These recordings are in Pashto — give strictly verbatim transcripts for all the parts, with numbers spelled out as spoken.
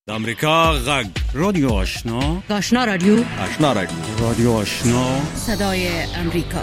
د امریکا غږ رادیو آشنا آشنا رادیو آشنا رادیو رادیو آشنا صدای امریکا.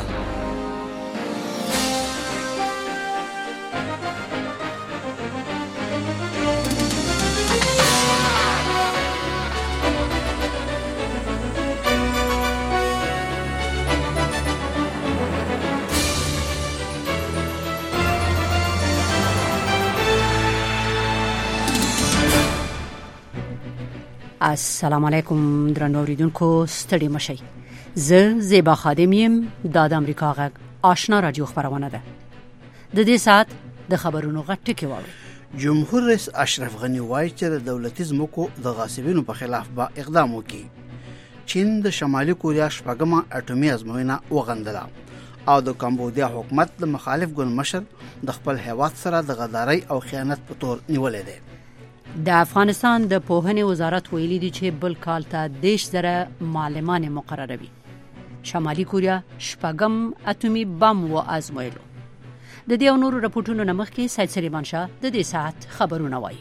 السلام علیکم درنو اوریدونکو، ستړي مشئ. زه زیبا خادم یم. د امریکا غږ آشنا رادیو خبرونه ده. د دې سات د خبرونو غټ ټکی واوري. جمهور رئیس اشرف غنی وایي چې د دولتي ځمکو د غاصبینو په خلاف به اقدام وکړي. چین د شمالي کوریا شپږمه اټومي ازموینه وغندله او د کمبودیا حکومت د مخالف ګوند مشر د خپل هیواد سره د غدارۍ او خیانت په تور نیولې ده. د افغانستان د پوهنې وزارت ویلي دی چې بل کال ته دیش زره معلمان مقرروي. شمالي کوریا شپږم اټومي بم و ازمویلو. د دې او نورو راپورټونو نه مخکې سید سلیمان شاه د دې ساعت خبرونه وایي.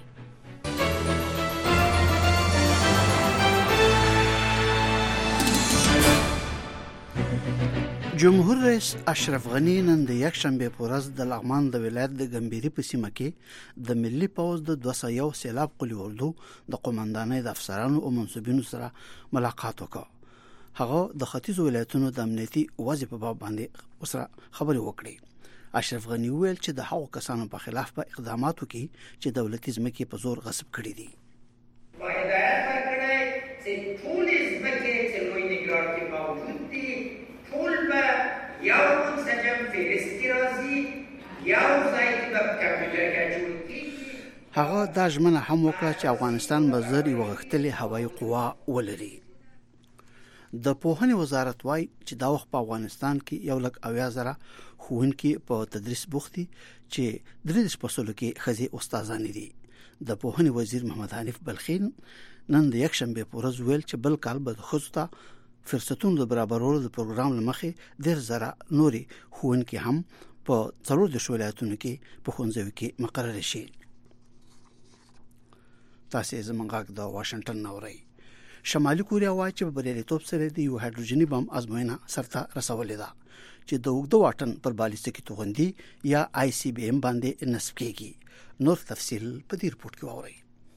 جمهور رئیس اشرف غنی نن د یکشنبه په ورځ د لغمان د ولایت د ګمبيري په سیمه کې د ملي پوز د دوه سوه یو سیلاب قلی اردو د قومندانۍ د افسرانو او منصوبینو سره ملاقات وکړ. هغه د ختیځ ولایتونو د امنیتي وضع په باب باندې سره خبرې وکړې. اشرف غنی ویل چې د هغو کسانو په خلاف به اقدامات وکړي چې دولتي ځمکې په زور غصب کړي دي. هدایت ورکړی چې ټول ځمکې چې لوی نګران کې موجود دي ټول به یو منسجم فهرستی راځي، یو ځای کې به کمپیوټر کې جوړ کېږي. هغه دا ژمنه هم وکړه چې افغانستان به زر یوه غښتلې هوایي قوا ولري. د پوهنې وزارت وایي چې دا وخت په افغانستان کې یو لک اویا زره ښوونکي په تدریس بوخت دي چې درې دېرش فصلو کې ښځې استادانې دي. د پوهنې وزیر محمد حنیف بلخین نن د یکشنبه په ورځ ویل چې بل کال به د ښځو ته فرصتونو د برابرولو د پروګرام لمخې ډېر زره نوري ښوونکي هم په څلور دېرش ولایتونو کې په ښوونځیو کې مقرر شي. تاسې زموږ غږ د واشنگټن نه اورئ. شمالي کوریا وایي چې په بریالیتوب سره د یو هایدروجني بم ازموینه سرته رسولې ده چې د اوږده واټن پر بالستیکي توغندي یا آی سی بي ام باندې نصب کېږي. نور تفصیل په دې رپورټ کې واورئ.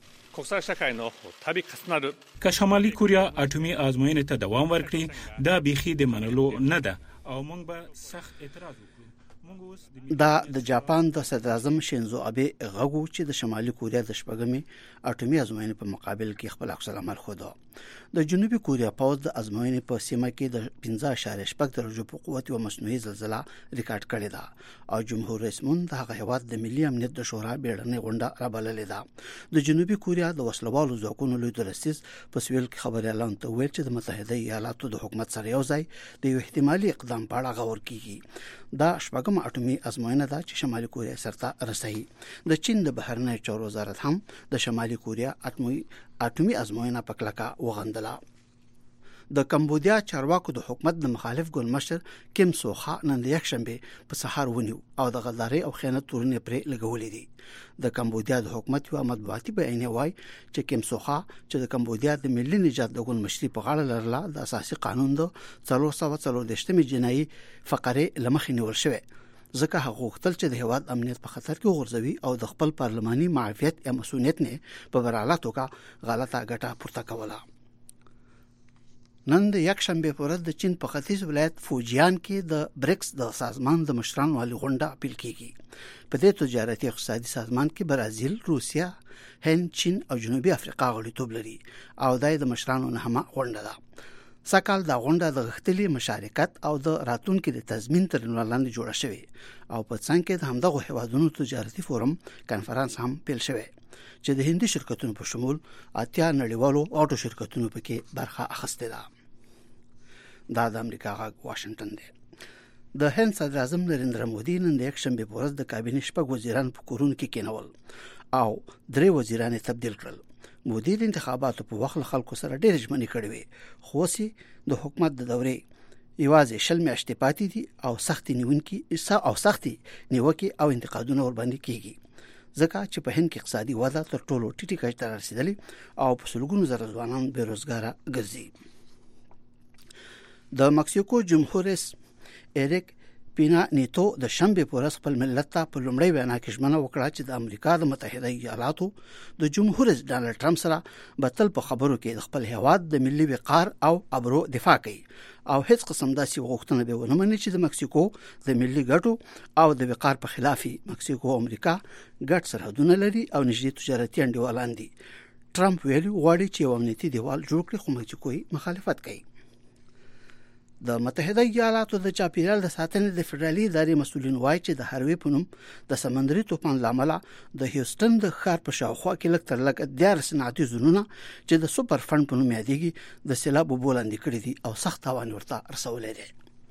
که شمالي کوریا اټومي ازموینې ته دوام ورکړي دا بيخي د منلو نه ده او موږ به سخت اعتراض وکړو. دا د جاپان د صدر اعظم شینزو ابه غوغو چې د شمالي کوریا د شپږمې اټومي ازموینې په مقابل کې خپل عکس العمل خوده. د جنوبي کوریا پوز د ازموینې په سیمه کې د پنځه اعشاریه شپږ درجو په قوت او مصنوعي زلزلہ ریکارډ کړې ده او جمهور رئیس مون د هغه هیواد د ملي امنیت د شورا بیړنۍ غونډه رابللې ده. د جنوبي کوریا د وسلوالو ځواکونو لوی درسیز په سویل کې خبري اعلان ته ویل چې د متحده ایالاتو د حکومت سره یو ځای د یو احتمالي اقدام په اړه غور کیږي. دا شپږم اټومي ازموینه ده چې شمالي کوریا سرته رسېږي. د چین د بهرنی چارو وزارت هم د شمالي کوریا اټومي اټومي ازموینه په کلکه وغندله. د کمبودیا چارواکو د حکومت د مخالف ګوند مشر کیم سوخا نن د یکشنبه په سهار ونیو او د غدارۍ او خیانت تورونه پرې لګولې دي. د کمبودیا د حکومت یو مطبوعاتي بیان وایي چې کیم سوخا چې د کمبودیا د ملي نجات د ګوند مشري په غاړه لرله د اساسي قانون د څلور سوه څلوردېرشمې جنایي فقره لمخې نیول شوی ځکه هغه غوښتل چې د هیواد امنیت په خطر کې وغورځوي او د خپل پارلماني معافیت یا مسؤلیت نه په براله توګه غلطه ګټه پورته کوله. نن د یکشنبه په ورځ د چین په ختیځ ولایت فوجیان کې د بریکس د سازمان د مشرانو والي غونډه اپیل کیږي. په دې تجارتي اقتصادي سازمان کې برازیل، روسیا، هند، چین او جنوبي افریقا غړیتوب لري او د مشرانو نهمه غونډه ده. سکهال دا غونډه د غښتلي مشارکت او د راتلونکو د تضمین تر عنوان لاندې جوړه شوې او په څنګ کې د همدغه هیوادونو تجارتي فورم کانفرنس هم پیل شوی چې د هندي شرکتونو په شمول اتیا نړیوالو اټو شرکتونو پکې برخه اخیسته ده. دا د امریکا غږ واشنگټن دی. د هند صدر اعظم نریندرا مودي نن د یکشنبه په ورځ د کابینې شپږ وزیران په کورونو کې کېنول او درې وزیران تبدیل کړل. مودي د انتخاباتو په وخت خلکو سره ډېر ژمنې کړې وې خو سي د حکومت د دورې یوازې شل میاشتې پاتې دي او سختي نیونکي او سختي نیوکي او انتقادونه ور باندې کیږي ځکه چې په هند کې اقتصادي وده تر ټولو ټیټه کچه ته رسیدلې او په سلګونو زره ځوانان بیروزګاره ګرځي. د مکسیکو جمهور رئیس اریک پینا نیتو د شنبه په ورځ خپل ملت ته په لومړی وینا کې ژمنه وکړه چې د امریکا د متحده ایالاتو د جمهور رئیس ډانلډ ټرمپ سره به تل په خبرو کې د خپل هیواد د ملي وقار او ابرو دفاع کوي او هیڅ قسم داسې غوښتنه به ونه مني چې د مکسیکو د ملي ګټو او د وقار په خلاف مکسیکو او امریکا ګډ سرحدونه لري او نږدې تجارتي انډیوالان دي. ټرمپ ویلي غواړي چې یو امنیتي دیوال جوړ کړي خو مکسیکو مخالفت کوي. د متحده ایالاتو د چاپیریال د ساتنې د فدرالي ادارې مسؤلین وایي چې د هاروي په نوم د سمندري طوفان لامل د هیوستن د ښار په شاوخوا کې لږ تر لږه دیارلس صنعتي زونونه چې د سوپر فند په نوم یادېږي د سیلاب اوبو لاندې کړي دي او سخت تاوان ورته رسولی دی.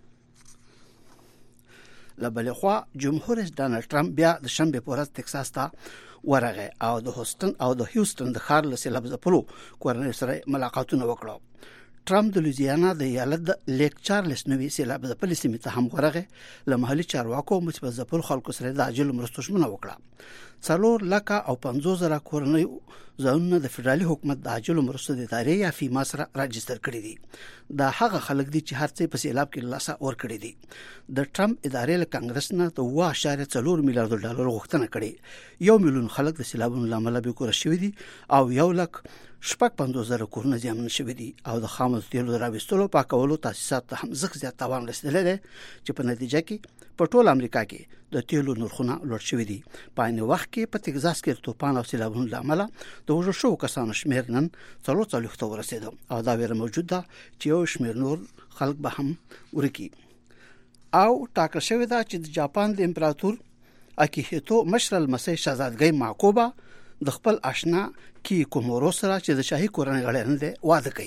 له بلې خوا جمهور رئیس ډانلډ ټرمپ بیا د شنبه په ورځ ټکساس ته ورغی او د هوستن او د هیوستن د ښار له سیلاب ځپلو کورنیو سره ملاقاتونه وکړل. ټرمپ د لوزیانا د ایالت د لیک چارلز نوي سیلاب د پولیسو مت هم ورغه له محلي چارواکو مثبت ځپل خلکو سره د عاجل مرستو ژمنه وکړه. څلور لکه او پنځوس زره کورنۍ ځانونه د فدرالي حکومت د عاجل مرستو د ادارې یا فیما سره راجستر کړي دي. دا هغه خلک دي چې هر څه په سیلاب کې لاسه ور کړی دي. د ټرمپ ادارې له کانګرس نه د واو اشاریه څلور میلیارډ ډالر غوښتنه کړې. یو میلیون خلک د سیلابونو لامل به کور شوي دي او یو لک شپږ پنځوس زره کورونه زیانمن شوي دي او د خامو تیلو راوستلو پاکولو تاسیسات ته هم زغ زیات تاوان رسیدلی دی چې په نتیجه کې په ټول امریکا کې د تیلو نرخونه لوړ شوي دي. په عین وخت کې په تګزاس کې طوفان او سیلابونو لامل د وژل شوو کسانو شمیر نن څلور څلوېښت ته ورسېد او دا ویره موجود ده چې یو شمیر نور خلک به هم ورکی. او ټاکل شوی ده چې د جاپان د امپراتور اکیهیتو مشر المسی شاهزادګۍ ماکوبا د خپل آشنا کی کومورو سره چې د شاهي کورنۍ غړي نه واده کوي.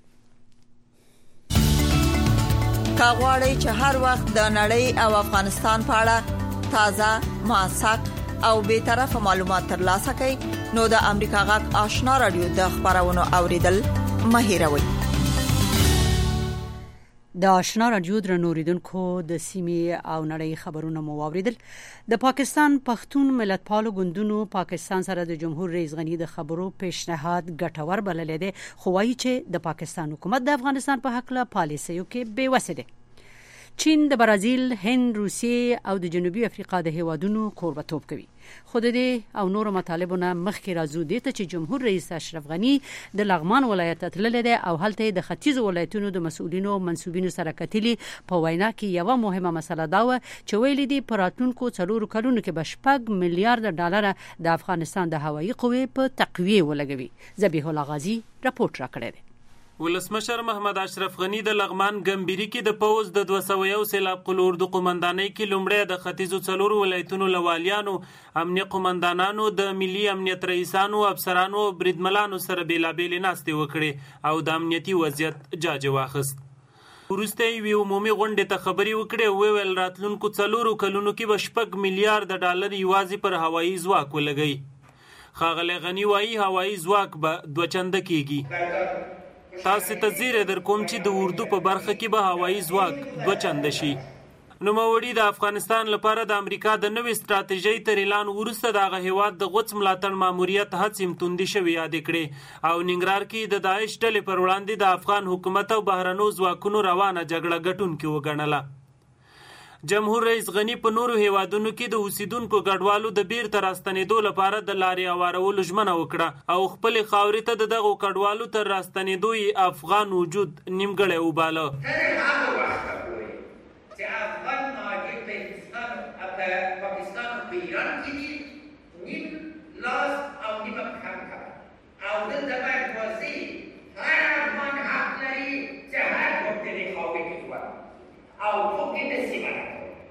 کاغوري چې هر وخت د نړۍ او افغانستان په اړه تازه موثق او به طرفه معلومات ترلاسه کړئ نو د امریکا غږ آشنا رادیو د خبرونو اوریدل مه هیروئ. د آشنا رادیو درنوریدونکو د سیمې او نړۍ خبرونه مو واوریدل. د پاکستان پښتون ملتپالو ګوندونو پاکستان سره د جمهور رئیس غنی د خبرو پیشنهاد ګټور بللی دی خو وايي چې د پاکستان حکومت د افغانستان په حق له پالیسیو کې بې وسه دی. چین د برازیل، هند، روسیې او د جنوبي افریقا د هیوادونو کوربتوب کوي. خو د دې او نور مطالبونه مخکې راځو دي ته چې جمهور رئیس اشرف غنی د لغمان ولایت تللی دی او هلته د ختیځ ولایتونو د مسؤلینو منسوبینو سره کتلي. په وینا کې یو مهمه مسله دا و چې ویل دي په راتلونکو څلورو کلونو کې به شپږ میلیارډ ډالر د افغانستان د هوایي قوې په تقویه ولګوي. ذبیح الله غازی راپورټ راکړی دی. ولسمشر محمد اشرف غنی د لغمان ګمبيري کې د پوز د دوه سوه یو سیلاب قلور د قومندانۍ کې لومړی د ختیځو څلور ولایتونو لوالیانو، امنیه قومندانانو، د ملي امنیت رئیسانو، افسرانو او بریدملانو سره بیلابېلې ناستې وکړې او د امنیتي وضعیت جاج واخیست. وروسته یې عمومي غونډې ته خبرې وکړې او ویل راتلونکو څلورو کلونو کې به شپږ میلیارډ ډالر یوازې پر هوایي ځواک ولګوي. ښاغلی غني وایي هوایي ځواک به دوه چنده کېږي. تاسو ته زیری در کوم چې د اردو په برخه کې به هوایي ځواک دوه چنده شي. نوموړي د افغانستان لپاره د امریکا د نوې ستراتیژۍ تر اعلان وروسته د هغه هیواد د غوڅ ملاتړ ماموریت هڅې توندې شوې یادې کړې او ننګرهار کې د داعش ډلې پر وړاندې د افغان حکومت او بهرنیو ځواکونو روانه جګړه ګټونکې وګڼله. جمهور رئیس غنی په نورو هیوادونو کې د اوسیدونکو ګډوالو د بیرته راستنېدو لپاره د لارې هوارولو ژمنه وکړه او خپل خاورې ته د دغو کډوالو تر راستنېدو یې افغان وجود نیمګړی وباله. تر هغه وخته پورې چې افغان مهاجر په پاکستان په ایران کې دي نیم لاس او نیمه پښه کوي او دلته باید واضح هر افغان حق لري چې هر څوک د دې خاورې کې ژوند او څوک یې نشي منع.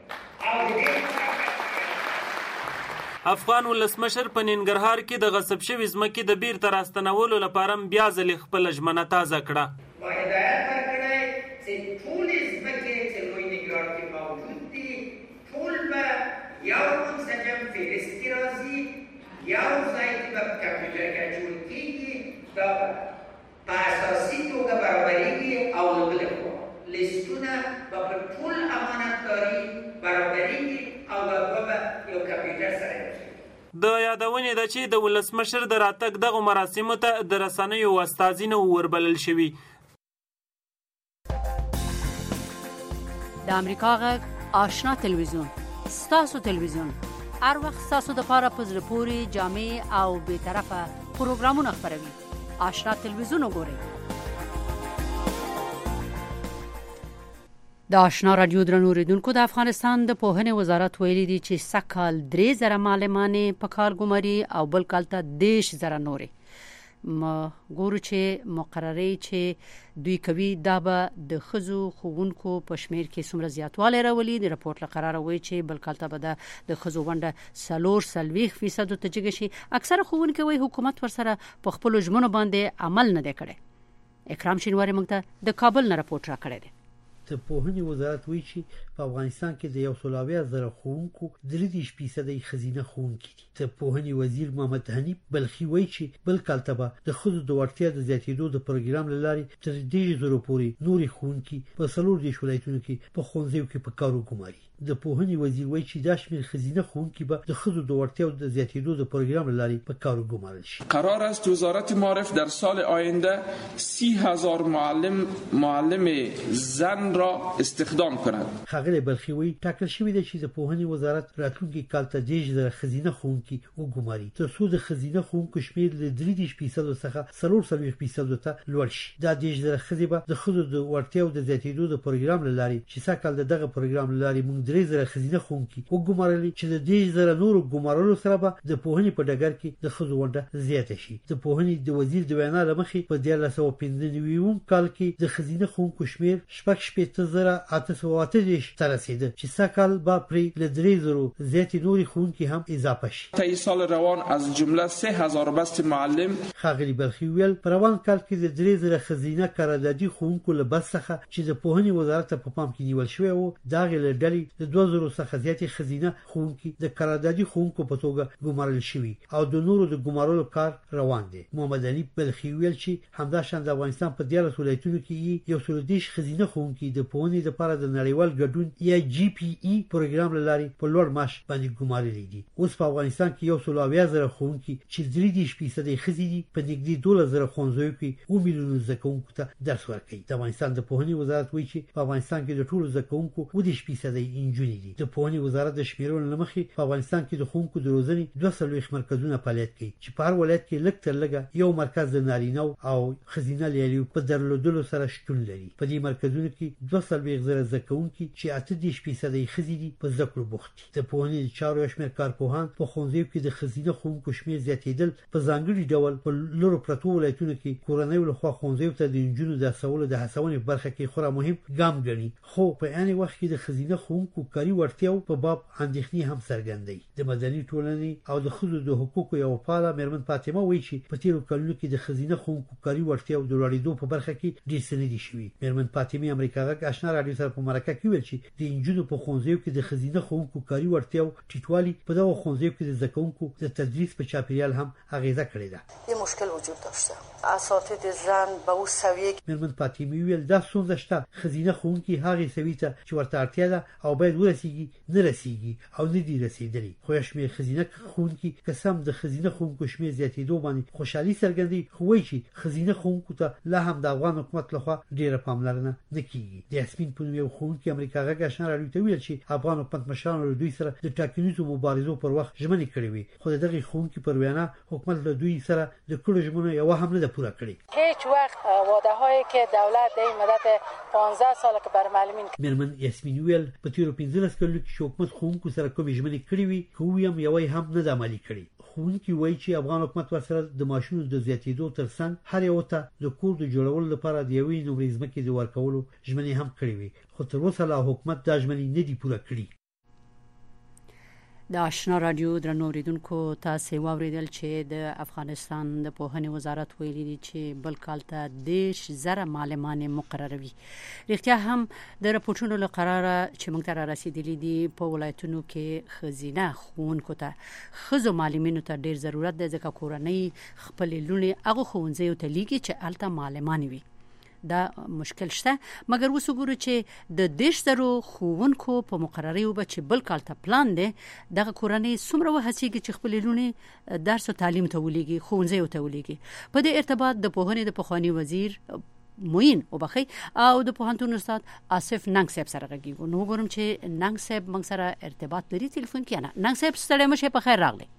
افغان ولسمشر په ننګرهار کې د غصب شوي ځمکې د بیرته راستنولو لپاره بیا ځلې خپله ژمنه تازه کړه. ما هدایت ورکړی چې ټولې ځمکې چې لوی ننګرهار کې موجود دي ټول به یو منسجم فهرست کې راځي، یو ځای کې به په کمپیوټر کې اچول کېږي، دا په اساسي توګه برابرېږي او له بلې خوا لیستونه به په ټول امانتداري برابرېږي او به به یو کمپیوټر سره یو شي. د یادونې ده چې د ولسمشر د راتګ دغه مراسمو ته د رسنیو استازي نه وربلل شوي. د امریکا غږ آشنا تلویزیون ستاسو تلویزیون هر وخت ستاسو د پاره په زړه پورې جامع او بې طرفه پروګرامونه خپروي. آشنا تلویزیون وګورئ. د آشنا رادیو درنو ریدونکو د افغانستان د پوهنې وزارت ویلي دی چې سکهال درې زره معلمانې په کار ګماري او بل کال ته دیش زره نورې ما ګورو چې مقررې چې دوی کوي دا به د خزو خوونکو په شمیر کې څومره زیاتوالی راولي. د راپورټ له قراره وایي چې بل کال ته به د خزو ونډه څلور څلوېښت فیصد ته جګه شي. اکثره خوونکي وایي حکومت ورسره په خپلو ژمنو باندې عمل نه دی کړی. اکرام شینواري موږ ته د کابل نه راپورټ راکړی دی. د پوهنې وزارت وایي چې په افغانستان کې د یو سل او اویا زره ښوونکو درې دېرش فیصده ښځینه ښوونکي دي. د پوهنې وزیر محمد حنیف بلخي وایي چې بل کال ته به د ښځو د وړتیا د زیاتېدو د پروګرام له لارې تر دېرش زرو پورې نورې ښوونکي په څلور دېرش ولایتونو کې په ښوونځیو کې په کار وګماري. د پوهنې وزیر وایي چې دا شمېر ښځینه ښوونکي به د ښځو د وړتیاو د زیاتېدو د پروګرام له لارې په کار وګمارل شي. قرار است وزارت معارف در سال آینده سی هزار معلم معلم زن را استخدام کند. ښاغلی بلخي وایي ټاکل شوی دی چې د پوهنې وزارت راتلونکي کال ته دېرش زره ښځینه ښوونکي وګماري تر څو د ښځینه ښوونکو شمېر له درې دېرش فیصدو څخه څلور څلوېښت فیصدو ته لوړ شي. دا دېرش زره ښځې به د ښځو د وړتیاو د زیاتېدو د پروګرام له لارې چې سږ کال د دغه پروګرام له لارې موږ درې زره ښځینه ښوونکي وګمارلي چې د دېرش زره نورو ګمارلو سره به د پوهنې په ډګر کې د ښځو ونډه زیاته شي. د پوهنې د وزیر د وینا له مخې په دیارلس سوه پنځه نوي کال کې د ښځینه ښوونکو شمېر شپږ شپېته زره اته سوه اته دېرش ته رسېده چې سږ کال به پرې له درې زرو زیاتې نورې ښوونکي هم اضافه شي. طی سال روان از جمله سه هزار بست معلم ښاغلي بلخي ویل په روان کال کې د درې زره ښځینه قراردادي ښوونکو له بس څخه چې د پوهنې وزارت په پام کې نیول شوی و د هغې له ډلې د دوه زرو څخه زیاتې ښځینه ښوونکي د قراردادي ښوونکو په توګه ګمارل شوي او د نورو د ګمارلو کار روان دی. محمد علي بلخي ویل چې همداشان د افغانستان په دیارلس ولایتونو کې یو سل دېرش ښځینه ښوونکي د پوهنې لپاره د نړیوال ګډون یا جی پی ای پروګرام له لارې په لوړ معاش باندې ګمارلي دي. اوس په افغانستان کې یو سل او اویا زره ښوونکي چې درې دېرش فیصده ښځې دي په نږدې دولس زره ښوونځیو کې اووه میلیونه زده کوونکو ته درس ورکوي. د افغانستان د پوهنې وزارت وایي چې په افغانستان کې د ټولو زده کوونکو اووه دېرش فیصده نجونې دي. د پوهنې وزارت د شمیرلو له مخې په افغانستان کې د ښوونکو د روزنې دوه څلوېښت مرکزونه فعالیت کوي چې په هر ولایت کې لږ تر لږه یو مرکز د نارینه او ښځینه لیلیو په درلودلو سره شتون لري. په دې مرکزونو کې دوه څلوېښت زره زده کوونکي چې اته دېرش فیصده یې ښځې دي په زده کړو بوخت دي. د پوهنې د چارو یو شمېر کارپوهان په ښوونځیو کې د ښځینه ښوونکو شمېر زیاتېدل په ځانګړي ډول په لرو پرتو ولایتونو کې کورنیو لخوا ښوونځیو ته د نجونو د هڅولو د هڅونې په برخه کې خورا مهم ګام ګڼي. خو په عین وخت کې د ښځینه ښوونکو کاري وړتیاو په باب اندېښنې هم څرګندوي. د مدني ټولنې او د ښځو د حقوقو یو فعاله مېرمن فاطمه وایي چې په تېرو کلونو کې د ښځینه ښوونکو کاري وړتیاو د لوړېدو په برخه کې ډېر څه نه دي شوي. مېرمن فاطمه امریکا غږ آشنا راډیو سره په مرکه کې ویل چې د نجونو په ښوونځیو کې د ښځینه ښوونکو کاري وړتیاو ټیټوالي په دغو ښوونځیو کې د زده کوونکو د تدریس په چاپیریال هم اغیزه کړې ده. یه مشکل وجود داشته. اساتید زن به اون سویه مېرمن فاطمه ویل دا ستونزه شته. ښځینه ښوونکي هغې سوي ته چې ورته اړتیا ده او باید ورسیږي نه رسیږي او نه دي رسېدلي. خو یو شمېر ښځینه ښوونکي که سم د ښځینه ښوونکو شمېر زیاتېدو باندې خوشحالي څرګندوي خو وایي چې ښځینه ښوونکو ته لا هم د افغان حکومت لخوا ډېره پاملرنه نه کېږي. د یاسمین په نوم یو ښوونکي امریکا غږ آشنا راډیو ته ویل چې افغان حکومت مشرانو له دوی سره د ټاکنیزو مبارزو پر وخت ژمنې کړې وي خو د دغې ښوونکي پر وینا حکومت له دوی سره د کړو ژمنو یوه هم نه ده پوره کړې. هیچ وقت وعده هایی که دولت در این مدت پانزده سال که بر معلمین مېرمن یاسمین ویل په تېرو پنځلس کلونو کې چې حکومت ښوونکو سره کومې ژمنې کړې وي که ووایم یوه هم نه ده عملي کړې. ښوونکي وایي چې افغان حکومت ورسره د معاشونو د زیاتېدو ترڅنګ هر یو ته د کور د جوړولو لپاره د یوې نمرې ځمکې د ورکولو ژمنې هم کړې وي خو تر اوسه لا حکومت دا ژمنې نه دي پوره کړي. د آشنا رادیو درنو اوریدونکو تاسو واوریدل چې د افغانستان د پوهنې وزارت ویلي دی چې بل کال ته دېرش زره معلمان مقرروي. رښتیا هم د راپورټونو له قراره چې موږ ته را رسیدلي دي په ولایتونو کې ښځینه ښوونکو ته ښځو معلمینو ته ډېر ضرورت دی ځکه کورنۍ خپلې لوڼې هغو ښوونځیو ته لیږي چې هلته معلمان وي. دا مشکل شته مګر اوس وګورو چې د دیش درو خوونکو په مقرري او چې بل کال ته پلان دی دغه کورنۍ څومره وهڅیږي چې خپل لونه درس او تعلیم ته ولېږي ښوونځي ته ولېږي په دې ارتباط د پوهنې د پخوانی وزیر موین او بخي او د پوهنتون استاد آصف ننګ صاحب سره غږیږو نو ګورم چې ننګ صاحب موږ سره ارتباط لري ټلیفون کې نه ننګ صاحب ستړي مشه په خیر راغلی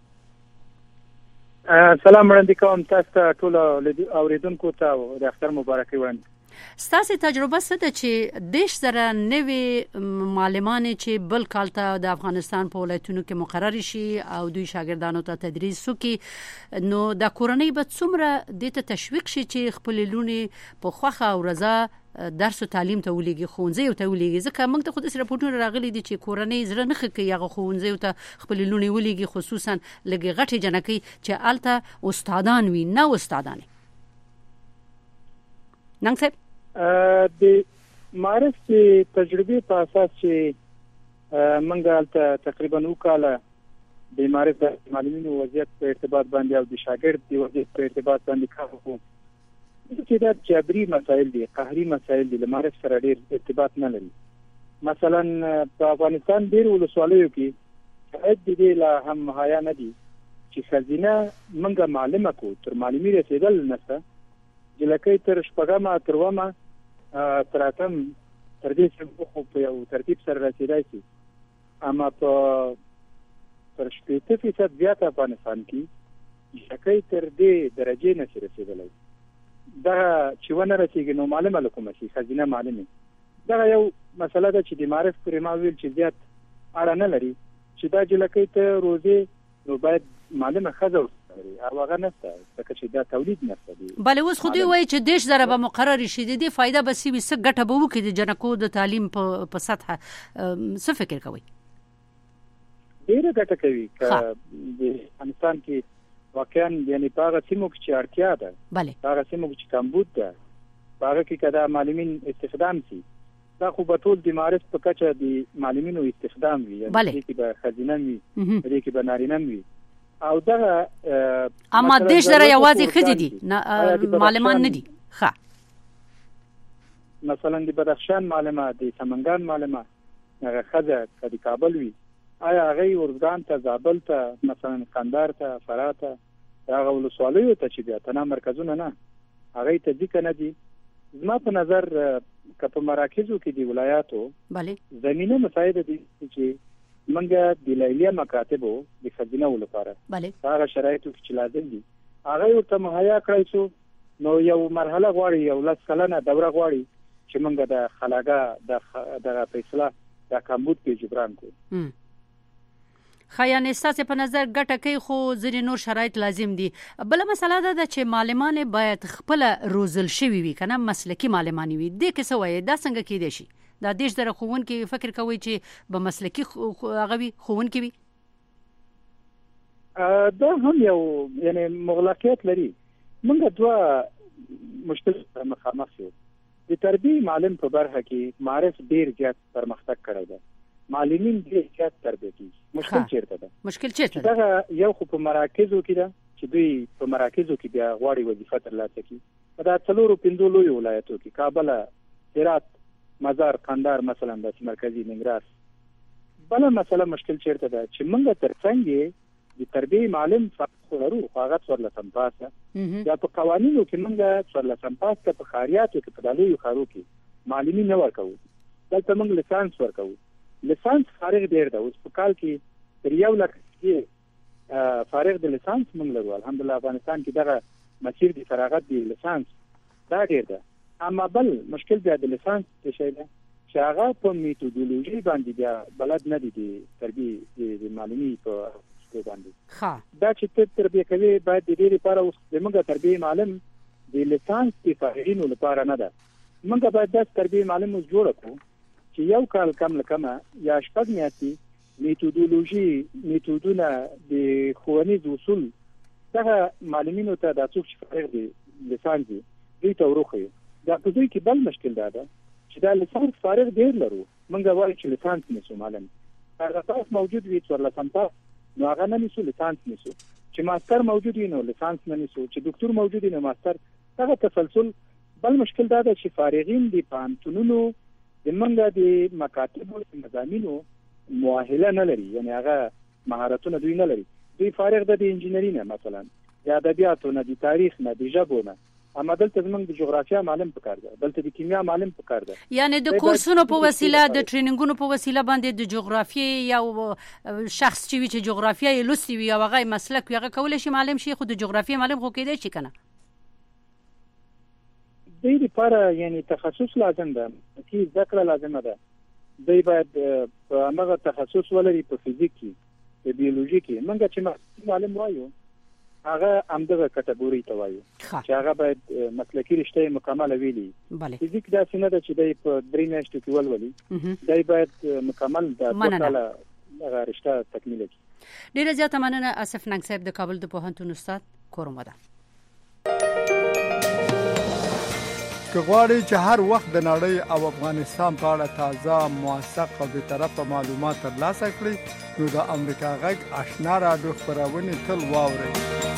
سلام وړاندې کوم تاسو ته ټول اوریدونکو ته د اختر مبارکي وړاندې ستاسو تجربه څه ده چې دیش سره نوې معلمان چې بل کال ته د افغانستان په ولایتونو کې مقرر شي او دوی شاګردانو ته تدریس وکړي نو د کورنۍ به څومره د ته تشویق شي چې خپل لونه په خوخه او رضا درس او تعلیم ته ولېږي ښوونځي ته ولېږي ځکه موږ ته خود سره راپورټونه راغلي دي چې کورنۍ زړه نه خکې هغه ښوونځي ته خپل لونه ولېږي خصوصا لګي غټي جنکې چې الته استادان وي نه استادان ننګ صاحب د معرف د تجربې په اساس چې منګال تقریبا وکاله د معرف د معلمینو وضعیت په ارتباط باندې او د شاګرد د وضعیت په ارتباط باندې کار وکړو چې دا جبري مسائل دي قهري مسائل دي د معرف سره ډېر ارتباط نه لري مثلا په افغانستان ډېر ولسوالیو کې شاید دې لا هم مهیا نه دي چې خزینه منګه معلمه کو تر معلمي رسیدل نشته جلکې تر شپږمه تر ومه تر اتم تر دې چې په یو ترتیب سره رسیدای شي اما په تر شپږ فیصد زیات افغانستان کې جلکې تر دې درجه نه رسیدلای دا چې ونه رسیږي نو معلومه لکوم شي خزینه معلومه دا یو مسله ده چې د معرف پرې ما ویل چې زیات اړه نه لري چې دا جلکې ته روزي نو باید معلومه خزو او هغه نشته ځکه چې دا تولید نشته دی بل اوس خو دوی وایي چې دیش زره به مقرر شي د دې فائدہ به سی وي څه ګټه به وکړي د جنکو د تعلیم په په سطح څه فکر کوي ډیره ګټه کوي د افغانستان کې واقعا یعنی په هغه سیمو کې چې اړتیا ده بله په هغه سیمو کې چې کمبود ده په هغه کې کدا معلمین استخدام شي دا خو به ټول د معرف په کچه د معلمینو استخدام وي بله دې کې به خزینه وي دې کې به نارینه وي او دا اما دیش سره یوازې خدي دي معلمان نه دي ښه مثلا د بدخشان معلمه د سمنګان معلمه هغه خزه د کابل وي آیا هغه ورغان ته زابل ته مثلا قندهار ته فرات ته هغه ولسوالیو ته چې بیا تنه مرکزونه نه هغه ته ځکه نه دي زما په نظر کله مراکزو کې دی ولایاتو bale زمينه مساعده دي چې منګه د لیلیه مکاتبو د خزینه ولپاره bale هغه شرایطو چې لازم دي هغه ورته مهیا کړی شو نو یو مرحله غواړي یو لاس کلنه دوره غواړي چې منګه د خلاګه د د فیصله د کمبود په جبران کو خیان استاسه په نظر ګټه کوي خو ځینې نور شرایط لازم دي بل مسله ده چې معلمان باید خپل روزل شوی وي کنه مسلکی معلمان وي د کې څه وایي دا څنګه کېدای شي دا دیش در خوون کې فکر کوي چې به مسلکی هغه وي خوون کې وي دا هم یو یعنی مغلقیت لري موږ دوه مشکل مخامخ یو د تربیه معلم په برخه کې معرف ډیر زیات پرمختګ کړی دی معلمین ډیر زیات تربیه کوي مشکل چیرته ده مشکل چیرته ده دا یو خو په مراکزو کې ده چې دوی په مراکزو کې بیا غواړي وظیفه ترلاسه کړي دا څلورو پنځو لوی ولایتو کې کابل هرات مزار قندهار مثلا د مرکزی ننګرهار بل مسله مشکل چیرته ده چې موږ ترڅنګ د تربیه معلم فقرو هغه څورل سمپاسه دا په قوانینو کې موږ څورل سمپاسه په خاریاتو کې په دالوي خارو کې معلمین نه ورکو دلته موږ لیسانس ورکو لیسانس فارغ ډیر ده اوس په کال کې تر یو لک کې فارغ د لیسانس موږ لرو الحمدلله افغانستان کې دغه مسیر د فراغت دی لیسانس دا ډیر ده اما بل مشکل بیا د لیسانس څه شي ده چې هغه په میتودولوژي باندې بیا بلد نه دي د تربیه د معلمي په څه باندې ښه دا چې ته تربیه کوي باید د دې لپاره اوس د موږ تربیه معلم د لیسانس د فارغینو لپاره نه ده موږ باید د تربیه معلم جوړ کړو چې یو کال کم لکمه یا شپږ میاشتې میتودولوژي میتودونه د ښوونیز اصول دغه معلمینو ته د څوک چې فارغ دي لیسانس دي دوی ته ورخوي دا په دوی کې بل مشکل دا ده چې دا لیسانس فارغ ډیر لرو موږ وایو چې لیسانس نشو معلم هغه تاسو موجود وي څور لسمپاس نو هغه نه نشو لیسانس نشو چې ماستر موجود وي نو لیسانس نه نشو چې ډاکټر موجود وي نو ماستر هغه تسلسل بل مشکل دا ده چې فارغین د پانتونونو د منګه د مکاتبو مضامینو مؤهله نه لري، یعنی هغه مهارتونه دوی نه لري. دوی فارغ ده د انجینری نه، مثلا د ادبیاتو نه، د تاریخ نه، د ژبو نه. اما دلته زمونږ د جغرافیا معلم پکار ده، دلته د کیمیا معلم پکار ده. یعنی د کورسونو په وسیله، د ټریننګونو په وسیله باندې د جغرافیې یو شخص چې وی چې جغرافیا یې لوستي وي او هغه مسلک وي، هغه کولای شي معلم شي، خو د جغرافیې معلم خو کېدای شي کنه. دوی لپاره یعنی تخصص لازم ده، کی ذکر لازم ده. دوی باید په هغه تخصص ولري په فزیک کې، په بیولوژي کې. موږ چې معلم وایو هغه همدغه کټګوري ته وایو چې هغه باید مسلکي رشته مکمل ویلي. فزیک دا څنګه ده چې دوی په درې میاشتو کې ولولي، دوی باید مکمل د دوه کاله هغه رشته تکمیل کړي. ډیره زیاته مننه اسف ننګ صاحب د کابل د پوهنتون استاد. کورومه ده که غواړئ چې هر وخت د نړۍ او افغانستان په اړه تازه، موثق او بېطرفه معلومات ترلاسه کړئ، نو د امریکا غږ آشنا راډیو خپرونې تل واورئ.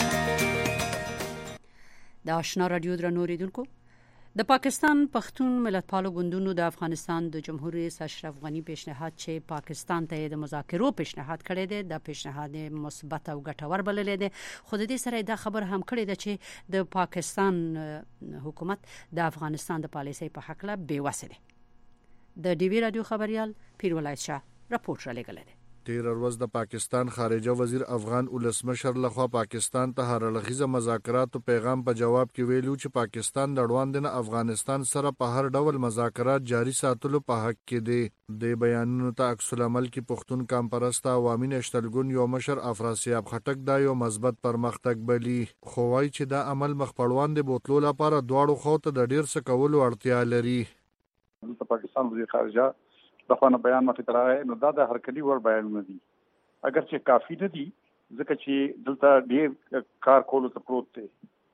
د آشنا راډیو درنو اوریدونکو، د پاکستان پښتون ملتپالو ګوندونو د افغانستان د جمهور رئیس اشرف غنی پیشنهاد چې پاکستان ته د مذاکرو پیشنهاد کړی دی، د پیشنهاد مثبت او ګټور بللی دی. خو د دې سره دا خبر هم کړی دی چې د پاکستان حکومت د افغانستان د پالیسۍ په حق له بې وسه دی. د ډي وی رادیو خبريال پیر ولایت شاه راپورټ را لګلی دی. تیر ورځ د پاکستان خارجه وزیر افغان ولسمشر لخوا پاکستان ته هر اړخیزه مذاکراتو پیغام په جواب کې ویلو چې پاکستان د اړوند افغانستان سره په هر ډول مذاکرات جاری ساتلو په حق کې دی. د بیانونو ته عکس العمل کې پښتون کامپرست عوامي نشتلګون یو مشر افراسیاب خټک دا یو مثبت پرمختګ بلی، خو وايي چې دا عمل مخپړوان دی بوتلو لپاره دواړو خو ته د ډیر څه کولو اړتیا لري. د پاکستان وزیر خارجه د خوانه بیان مخې ته راغی، نو دا د هرکلي ور بیانونه دي، اگر چې کافی نه دي، ځکه چې دلته ډیر کار کولو ته پروت دی.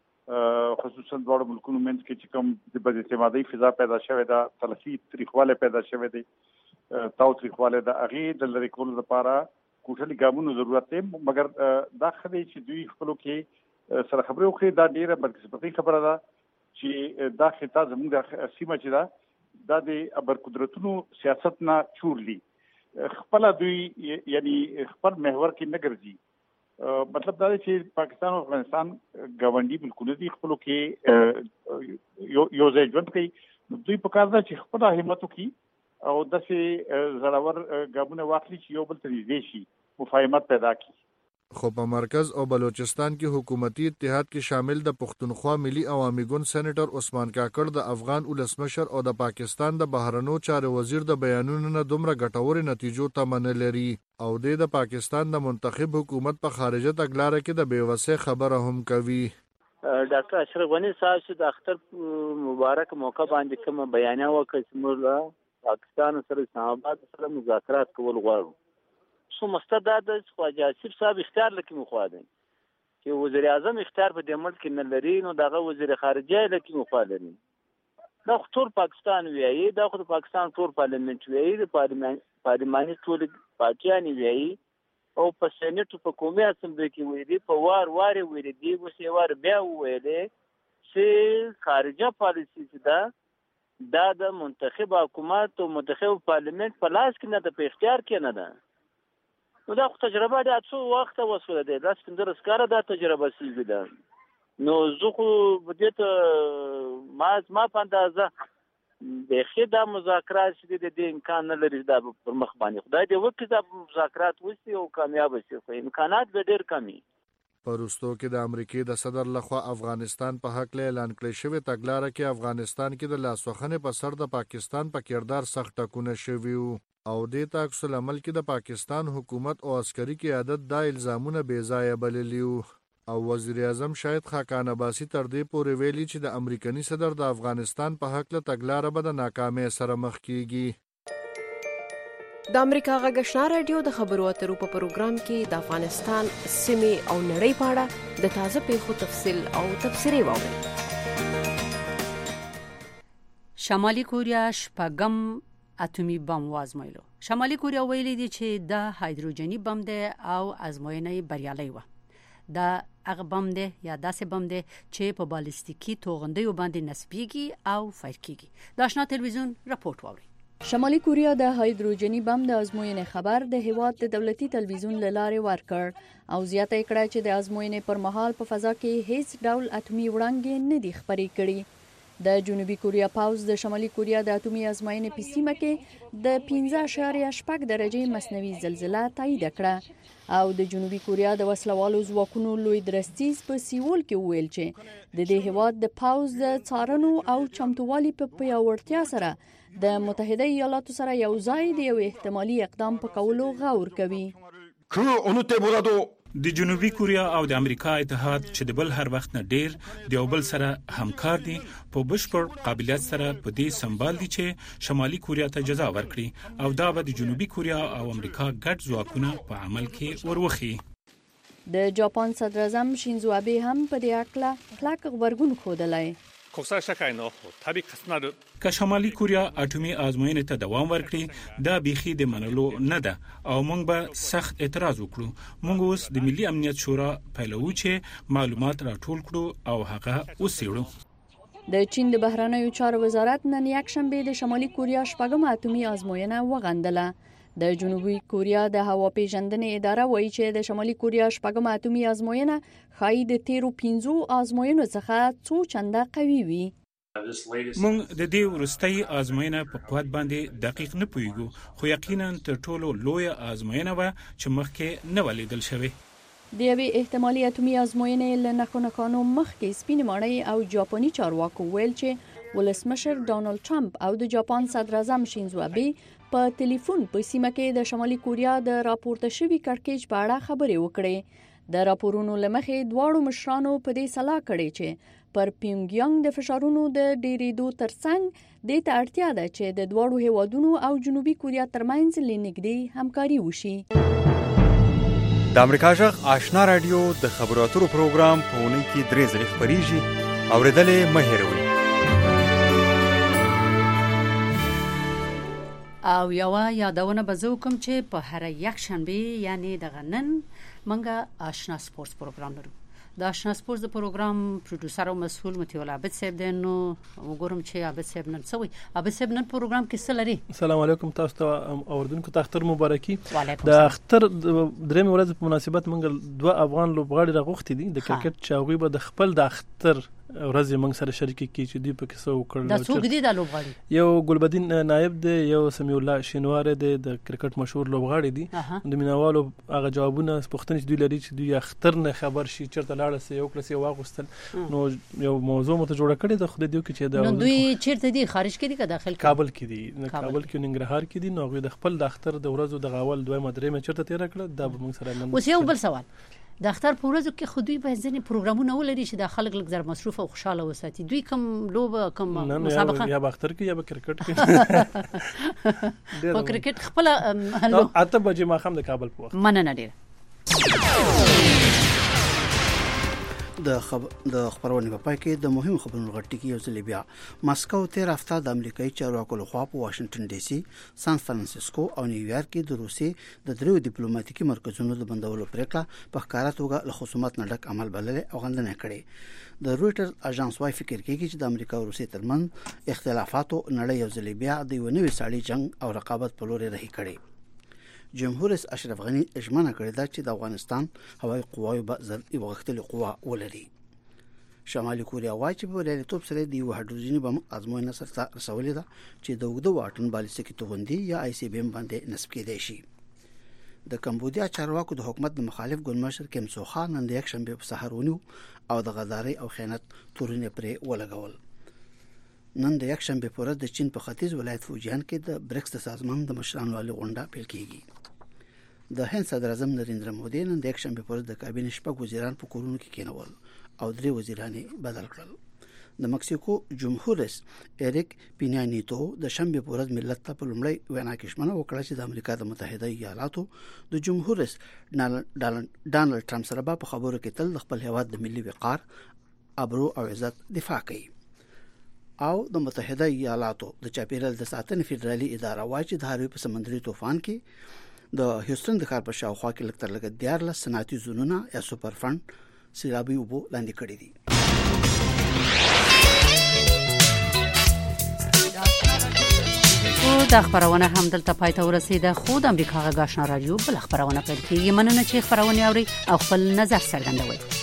خصوصا دواړو ملکونو منځ کې چې کوم د بد اعتمادۍ فضا پیدا شوې ده، تلفي تاریخواله پیدا شوې ده، تاو تاریخواله ده، هغې د لرې کولو لپاره کوټلي ګامونو ضرورت دی. مګر دا ښه دی چې دوی خپلو کې سره خبرې وکړي. دا ډیره بدقسمتۍ خبره ده چې دا خطه زموږ د سیمه چې ده دا د ابرقدرتونو سیاست نه چورلی، خپل دوی یعنی خپل محور کې نه ګرځي. مطلب دا دی چې پاکستان او افغانستان ګاونډي ملکونه دي، خپلو کې یو ځای ژوند کوي. دوی په کار ده چې خپل همت وکړي او داسې زړور ګامونه واخلي چې یو بل ته نږدې شي، مفاهمت پیدا کړي. خو په مرکز او بلوچستان کې حکومتي اتحاد کې شامل د پښتونخوا ملي عوامي ګوند سېنیټر عثمان کاکړ د افغان ولسمشر او د پاکستان د بهرنیو چارو وزیر د بیانونو نه دومره ګټورې نتیجو تمنه لري او د پاکستان د منتخب حکومت په خارجه تګلارې کې د بیوسۍ خبره هم کوي. ډاکټر اشرف غنی صاحب چې د اختر مبارک موقع باندې کوم بیانیه وکړه چې موږ پاکستان سره اسلام آباد سره مذاکرات کول غواړو، سو مستداد خواجه آصف صاحب اختیار لکه مخوا دی چې وزیر اعظم اختیار په دې ملک نه لري، نو دغه وزیر خارجه لکه مخوا لري. دا ټول پاکستان ویایي، دا خو د پاکستان ټول پارلیمنت ویایي، د پارلماني ټول پارټیان ویایي او په سېنیټ په قومي اسمبلی کې ویلي، په وار وار ویلي دي، اوس یې وار بیا وویلې چې خارجه پالیسي چې ده دا د منتخب حکومت او منتخب پارلیمنت په لاس کې نه ده، په اختیار کې نه ده. نو دا خو تجربه ده، څو وخت وسوله ده، لاس پنځه سکاره دا تجربه سیږي ده. نو زه خو دې ته ما ما په اندازه بېخي دا مذاکرات چې د دې امکان نه لري دا پر مخ باندې خدای دې وکړي دا مذاکرات وشي او کامیاب شي، خو امکانات به ډېر کم وي. په وروستو کې د امریکې د صدر لخوا افغانستان په حق له اعلان کړی شوی تګلاره کې افغانستان کې د لاسوخنې په سر د پاکستان په کردار سخت ټکونه شوي وو او دې ته عکس العمل کې د پاکستان حکومت او عسکري قیادت دا الزامونه بې ځایه بللي وو او وزیر اعظم شاهد خاقان عباسي تر دې پورې ویلي چې د امریکایي صدر د افغانستان په حق له تګلاره به د ناکامۍ سره مخ کیږي. د امریکا غږ آشنا رادیو د خبرو اترو په پروګرام کې د افغانستان سیمې او نړۍ په اړه د تازه پیښو تفصیل او تبصرې واورئ. شمالي کوریا شپږم اتومي بم وازمایلو. شمالي کوریا ویلي دي چې د هایدروجني بم دی او ازموینه بریالۍ و. دا هغه بم دی یا داسې بم دی چې په بالستیکي توغندیو باندې نصبېږي او فایر کیږي. د آشنا تلویزیون راپورټ واوري. شمالي کوریا د هایدروجني بم د ازموینې خبر د هیواد د دولتي تلویزیون له لارې ورکړ او زیاته کړه چې د ازموینې پر مهال په فضا کې هیڅ ډول اټومي وړانګې نه دي خپرې کړي. د جنوبي کوریا پاوز د شمالي کوریا د اټومي ازموینې په سیمه کې د پنځه اعشاریه شپږ درجې مصنوعي زلزلہ تایید کړه او د جنوبي کوریا د وسلوالو ځواکونو لوی درستیز په سیول کې ویل چې د دې هیواد د پاوز د څارنو او چمتووالي په پیاوړتیا سره د متحده ایالاتو سره یو ځای د یو احتمالي اقدام په کولو غور کوي. د جنوبي کوریا او د امریکا اتحاد چې د بل هر وخت نه ډیر د یو بل سره همکار دي په بشپړ قابلیت سره په دې سمبال دي چې شمالي کوریا ته جزا ورکړي او دا به د جنوبي کوریا او امریکا ګډ ځواکونه په عمل کې وروخي. د جاپان صدر اعظم شینزو آبه هم په دې اړه کلک غبرګون ښودلی. که شمالي کوریا اټومي ازموینې ته دوام ورکړي دا بيخي د منلو نه ده او موږ به سخت اعتراض وکړو. موږ اوس د ملي امنیت شورا پیلوو چې معلومات راټول کړو او هغه وڅېړو. د چین د بهرنیو چارو وزارت نن یکشنبه د شمالي کوریا شپږم اټومي ازموینه وغندله. د جنوبي کوریا د هوا پیژندنې اداره وایي چې د شمالي کوریا شپږم اټومي ازموینه ښایي د تیرو پنځو ازموینو څخه څو چنده قوي وي. مونږ د دې ورستۍ ازموینه په قوت باندې دقیق نه پوهیږو خو یقینا تر ټولو لوی ازموینه و چې مخکې نه ولیدل شوی. د یوې احتمالي اټومي ازموینې له نښو نښانو مخکې سپین ماڼۍ او جاپاني چارواکو ویل چې ولسمشر ډانلډ ټرمپ او د جاپان صدر اعظم شینزو آبه په ټلیفون په سیمه کې د شمالي کوریا د راپورته شوي کړکېچ په اړه خبرې وکړې. د راپورونو لمخې دواړو مشرانو په دې صلاح کړې چې پر پیونګیانګ د فشارونو د ډېرېدو ترڅنګ دې ته اړتیا ده چې د دواړو هیوادونو او جنوبي کوریا ترمنځ لنږدې همکاري وشي. د امریکا جغ آشنا رادیو د خبرو اترو پروګرام په اونۍ کې درې ځلې خپریږي. اورېدلې مه هېروئ. او یو یادونه به زه وکم چې په هر یک شنبه یعنی د غنن منګه آشنا سپورتس پروګرام لرو. د آشنا سپورتس د پروګرام پروډوسر او مسؤل متي ول عابد صاحب دی. نو وګورم چې عابد صاحب نن څه وي. عابد صاحب نن پروګرام کې څه لري؟ السلام علیکم تاسو ته اوردونکو ته اختر مبارکي. د اختر درېم ورځ په مناسبت منګل دوه افغان لوبغاړي راغوښتي دي د کرکټ چاغوي به د خپل د اختر ورځ موږ سره شریک کی چې دی په کیسه وکړل. دا څوک دي د لوبغاړي؟ یو ګلبدین نائب دی، یو سمیع الله شینوار دی، د کرکټ مشهور لوبغاړي دي. د مینوالو هغه جوابونه پوښتنې چې دوی لري چې دوی اختر نه خبر شي چیرته لاړ سي یو کلسي واغستل. نو یو موضوع مت جوړه کړې د خدای دیو کې چې دا نو دوی چیرته دي خارج کې دي که داخل کابل کې دي؟ کابل کې ننګرهار کې دي. نو غوي د خپل د اختر د ورځو د غاول دوه مدرې مې چیرته تیر کړل. دا به موږ سره نن اوس یو بل سوال د اختر په ورځو کې خو دوی به ځینې پروګرامونه ولري چې د خلک لږ زر مصروف او خوشاله وساتي. دوی کوم لوبه کوم مسابقه یا به اختر کې یا به کرکټ کې په کرکټ خپل هلو اته بجې ما خام د کابل په وخت مننه ډیره. د خب... د خبرونې په پای کې د مهمو خبرونو غټي کې یو ځل بیا ماسکو تیر هفته د امریکایي چارواکو لخوا په واشنگټن ډي سي، سان فرانسیسکو او نیویارک کې د روسي د دریو ډیپلوماټیکي مرکزونو د بندولو پریکړه په ښکارا توګه له خصومت نه ډک عمل بلل او غندنه کړې. د رويټر اژانس وايي فکر کوي چې د امریکا او روسي ترمن اختلافاتو نړۍ یو ځل بیا د یو نوي ساړي جنگ او رقابت په لور رهي کړي. جمهور رئیس اشرف غنی اجماع کړی دا چې د افغانستان هوایي قواوو به ضروري وغښتلې قوا ولري. شمالي کوریا وايي چې په لریتوب سره د یو هایدروجني بم ازموینه سره رسولې ده چې د وګړو واټن بالستیکي توغندي یا آی سی بي ام باندې نصب کېدای شي. د کمبودیا چارواکو د حکومت د مخالف ګوندمشر کیم سوخا نن د یک شنبه په سحر ونیو او د غداري او خیانت تورونه پرې ولګول. نن د یک شنبه په ورځ د چین په ختیځ ولایت فوجیان کې د بریکس د سازمان د مشرانو والي غونډه پیل کیږي. د هند صدر اعظم نریندرا مودي نن د یک شنبه په ورځ د کابینې شپږ وزیران په کورونو کې کېنول او درې وزیران بدل کړل. د مکسیکو جمهور رئیس اریک پینیا نیتو د شنبه په ورځ ملت ته په لومړی وینا کې شمنه وکړه چې د امریکا د متحده ایالاتو د جمهور رئیس ډانلډ ټرمپ سره په خبرو کې تل خپل هیواد د ملي وقار، ابرو او عزت دفاع کوي. او د متحده ایالاتو د چاپیرل د ساتنې فدرالي اداره وايي چې د هاروي په سمندري طوفان کې د هیوستن د ښار په شاوخوا کې لکتر لګ دیارلس صنعتي زونونه یا سوپر فند سیلابي اوبو لاندې کړي دي. او د خبرونه هم دلته پای ته ورسیده. خو د امریکا غږ آشنا رادیو بل خبرونه پیل کیږي. مننه چې خبرونه اوري او خپل نظر څرګندوي.